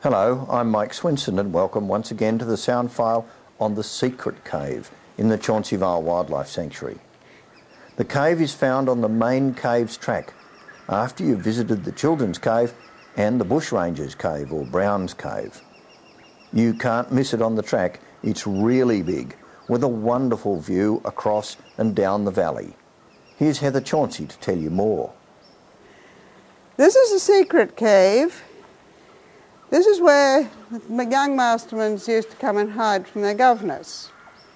Hello, I'm Mike Swinson and welcome once again to the sound file on the Secret Cave in the Chauncey Vale Wildlife Sanctuary. The cave is found on the main caves track after you've visited the Children's Cave and the Bushrangers Cave or Brown's Cave. You can't miss it on the track. It's really big with a wonderful view across and down the valley. Here's Heather Chauncey to tell you more. This is a secret cave. This is where the young mastermans used to come and hide from their governors.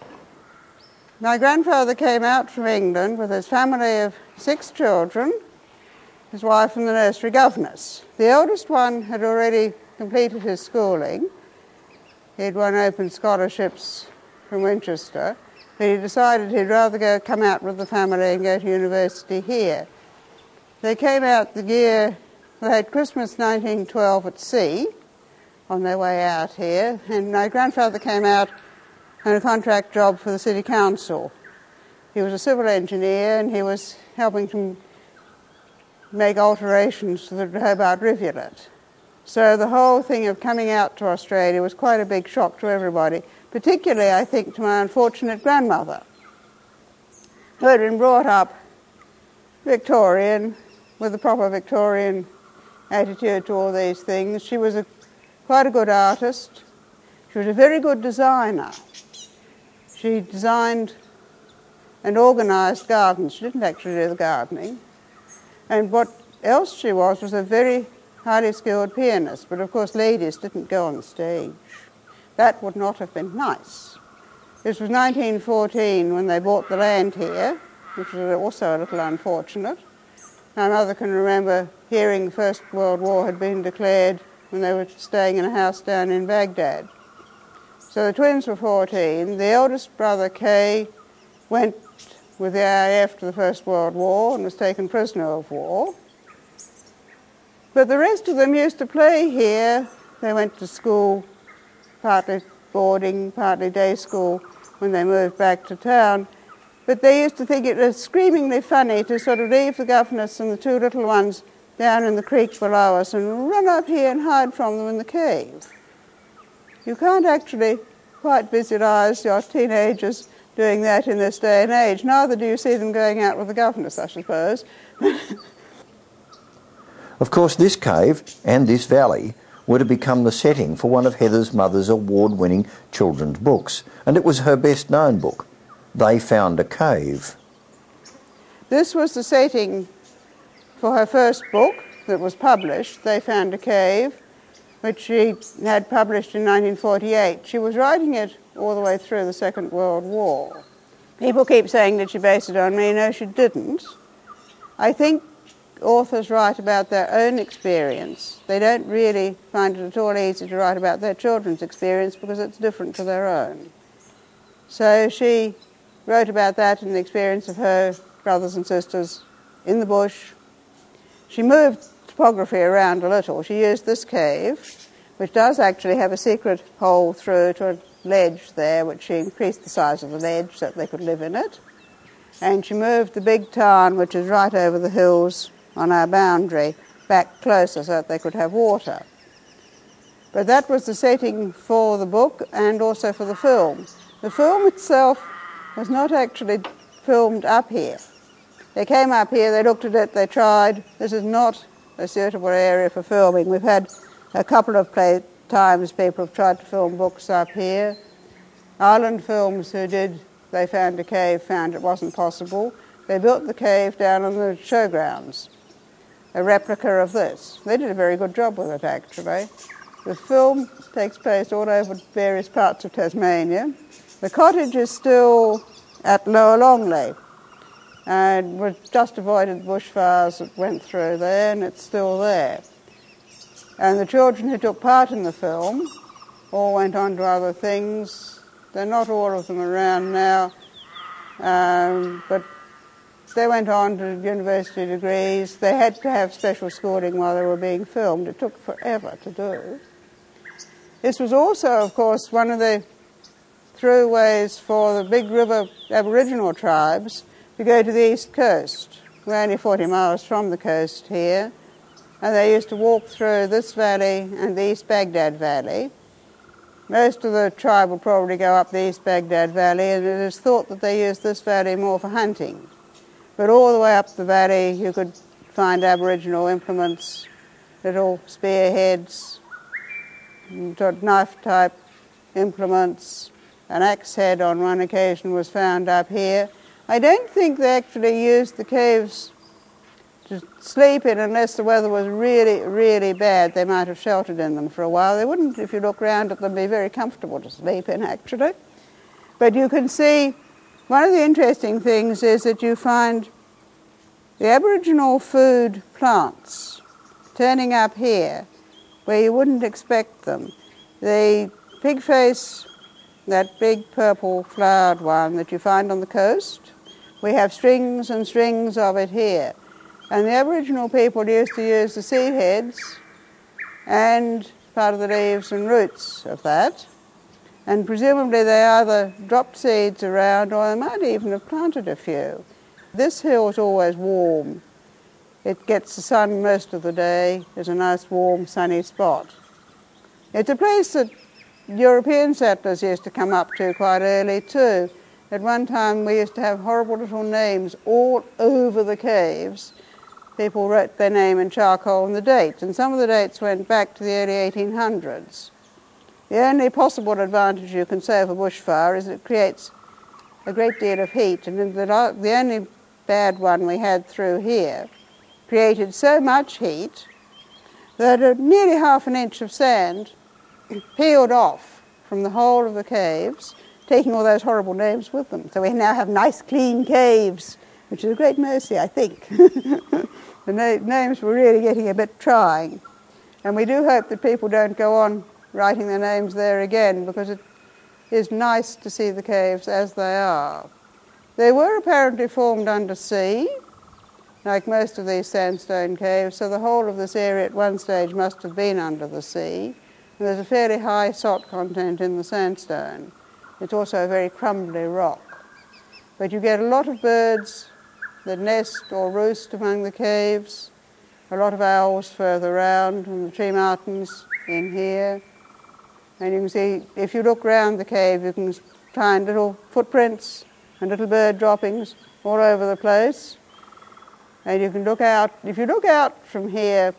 My grandfather came out from England with his family of 6 children, his wife and the nursery governess. The eldest one had already completed his schooling. He'd won open scholarships from Winchester, but he decided he'd rather come out with the family and go to university here. They came out they had Christmas 1912 at sea on their way out here, and my grandfather came out on a contract job for the city council. He was a civil engineer and he was helping to make alterations to the Hobart rivulet. So the whole thing of coming out to Australia was quite a big shock to everybody, particularly, I think, to my unfortunate grandmother, who had been brought up Victorian, with a proper Victorian attitude to all these things. She was quite a good artist. She was a very good designer. She designed and organised gardens. She didn't actually do the gardening. And what else she was a very highly skilled pianist. But of course ladies didn't go on the stage. That would not have been nice. This was 1914 when they bought the land here, which was also a little unfortunate. My mother can remember hearing the First World War had been declared when they were staying in a house down in Baghdad. So the twins were 14. The eldest brother, Kay, went with the RAF to the First World War and was taken prisoner of war. But the rest of them used to play here. They went to school, partly boarding, partly day school, when they moved back to town. But they used to think it was screamingly funny to sort of leave the governess and the 2 little ones down in the creek below us and run up here and hide from them in the cave. You can't actually quite visualise your teenagers doing that in this day and age. Neither do you see them going out with the governess, I suppose. Of course, this cave and this valley were to become the setting for one of Heather's mother's award-winning children's books, and it was her best-known book, They Found a Cave. This was the setting for her first book that was published, They Found a Cave, which she had published in 1948. She was writing it all the way through the Second World War. People keep saying that she based it on me. No, she didn't. I think authors write about their own experience. They don't really find it at all easy to write about their children's experience because it's different to their own. So she wrote about that and the experience of her brothers and sisters in the bush. She moved topography around a little. She used this cave, which does actually have a secret hole through to a ledge there, which she increased the size of the ledge so that they could live in it. And she moved the big tarn, which is right over the hills on our boundary, back closer so that they could have water. But that was the setting for the book and also for the film. The film itself was not actually filmed up here. They came up here, they looked at it, they tried. This is not a suitable area for filming. We've had a couple of times people have tried to film books up here. Island Films, who did They Found a Cave, found it wasn't possible. They built the cave down on the showgrounds, a replica of this. They did a very good job with it, actually. The film takes place all over various parts of Tasmania. The cottage is still at Lower Longley, and we've just avoided the bushfires that went through there, and it's still there. And the children who took part in the film all went on to other things. They're not all of them around now, but they went on to university degrees. They had to have special schooling while they were being filmed. It took forever to do. This was also, of course, one of the throughways for the Big River Aboriginal tribes to go to the east coast. We're only 40 miles from the coast here. and they used to walk through this valley and the East Baghdad Valley. Most of the tribe would probably go up the East Baghdad Valley, and it is thought that they used this valley more for hunting. But all the way up the valley you could find Aboriginal implements, little spearheads, knife-type implements. An axe head on one occasion was found up here. I don't think they actually used the caves to sleep in unless the weather was really, really bad. They might have sheltered in them for a while. They wouldn't, if you look round at them, be very comfortable to sleep in, actually. But you can see, one of the interesting things is that you find the Aboriginal food plants turning up here where you wouldn't expect them. The pigface, that big purple flowered one that you find on the coast, we have strings and strings of it here. And the Aboriginal people used to use the seed heads and part of the leaves and roots of that. And presumably they either dropped seeds around or they might even have planted a few. This hill is always warm. It gets the sun most of the day. It's a nice warm sunny spot. It's a place that European settlers used to come up to quite early too. At one time we used to have horrible little names all over the caves. People wrote their name in charcoal and the date, and some of the dates went back to the early 1800s. The only possible advantage you can say of a bushfire is it creates a great deal of heat, and the only bad one we had through here created so much heat that nearly half an inch of sand peeled off from the whole of the caves, taking all those horrible names with them. So we now have nice clean caves, which is a great mercy, I think. The names were really getting a bit trying. And we do hope that people don't go on writing their names there again, because it is nice to see the caves as they are. They were apparently formed under sea, like most of these sandstone caves, so the whole of this area at one stage must have been under the sea. And there's a fairly high salt content in the sandstone. It's also a very crumbly rock. But you get a lot of birds that nest or roost among the caves, a lot of owls further round, and the tree martins in here. And you can see, if you look round the cave, you can find little footprints and little bird droppings all over the place. And you can look out, if you look out from here,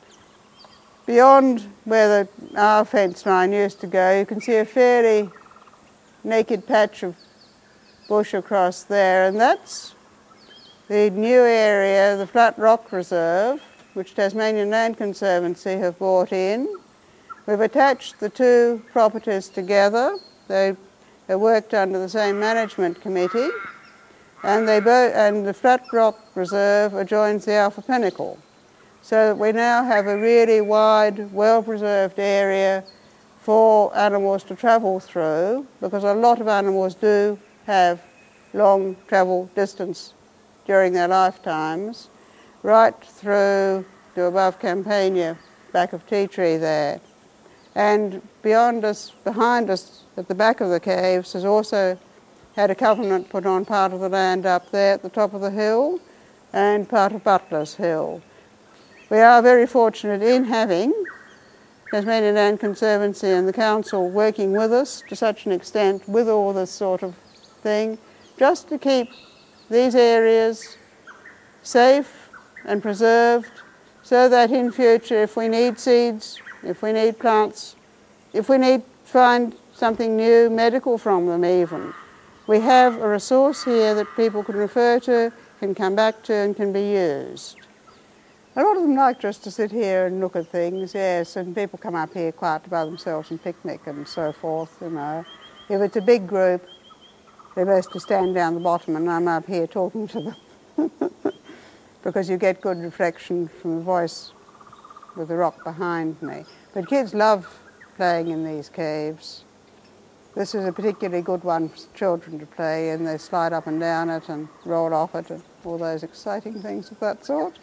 beyond where our fence line used to go, you can see a fairly naked patch of bush across there, and that's the new area, the Flat Rock Reserve, which Tasmanian Land Conservancy have brought in. We've attached the two properties together. They worked under the same management committee, and the Flat Rock Reserve adjoins the Alpha Pinnacle. So that we now have a really wide, well-preserved area for animals to travel through, because a lot of animals do have long travel distance during their lifetimes, right through to above Campania, back of Tea Tree there. And beyond us, behind us, at the back of the caves, has also had a covenant put on part of the land up there at the top of the hill and part of Butler's Hill. We are very fortunate in having Tasmanian Land Conservancy and the Council working with us to such an extent with all this sort of thing, just to keep these areas safe and preserved, so that in future, if we need seeds, if we need plants, if we need to find something new, medical from them even, we have a resource here that people can refer to, can come back to, and can be used. A lot of them like just to sit here and look at things, yes, and people come up here quietly by themselves and picnic and so forth, you know. If it's a big group, they're best to stand down the bottom and I'm up here talking to them because you get good reflection from the voice with the rock behind me. But kids love playing in these caves. This is a particularly good one for children to play in. They slide up and down it and roll off it and all those exciting things of that sort.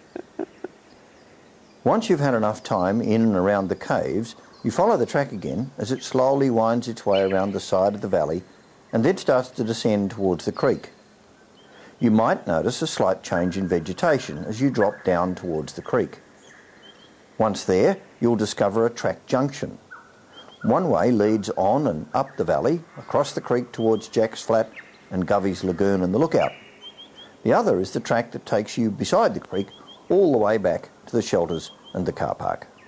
Once you've had enough time in and around the caves, you follow the track again as it slowly winds its way around the side of the valley and then starts to descend towards the creek. You might notice a slight change in vegetation as you drop down towards the creek. Once there, you'll discover a track junction. One way leads on and up the valley, across the creek towards Jack's Flat and Govey's Lagoon and the Lookout. The other is the track that takes you beside the creek all the way back to the shelters and the car park.